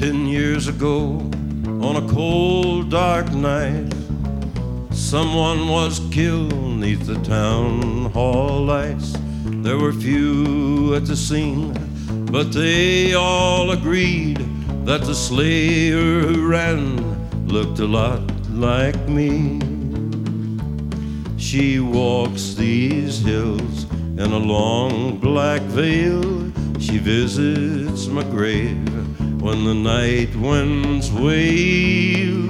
10 years ago, on a cold, dark night, someone was killed neath the town hall lights. There were few at the scene, but they all agreed that the slayer who ran looked a lot like me. She walks these hills in a long black veil. She visits my grave when the night winds wail.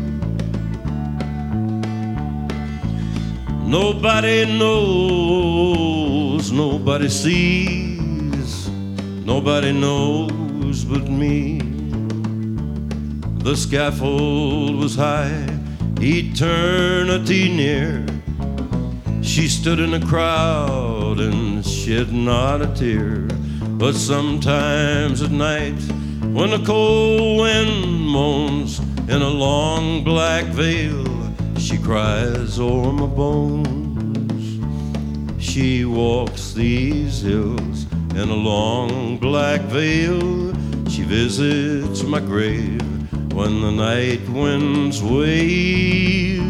Nobody knows, nobody sees, nobody knows but me. The scaffold was high, eternity near. She stood in the crowd and shed not a tear. But sometimes at night, when the cold wind moans in a long black veil, she cries o'er my bones. She walks these hills in a long black veil. She visits my grave when the night winds wail.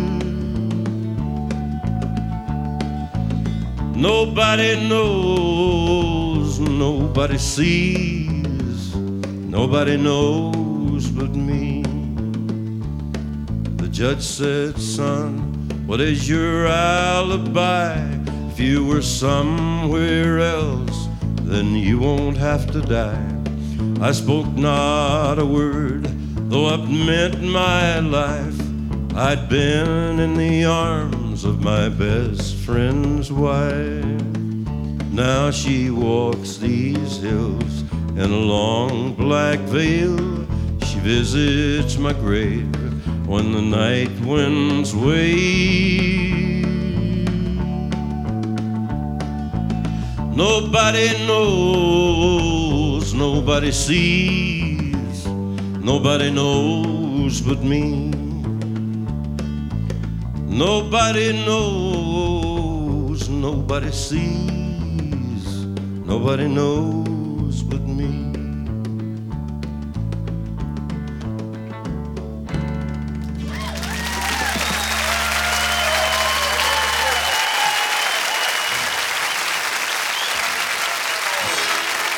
Nobody knows, nobody sees, nobody knows but me. The judge said, son, what is your alibi? If you were somewhere else, then you won't have to die. I spoke not a word, though it meant my life. I'd been in the arms of my best friend's wife. Now she walks these hills in a long black veil. She visits my grave when the night winds wail. Nobody knows, nobody sees, nobody knows but me. Nobody knows, nobody sees, nobody knows but me.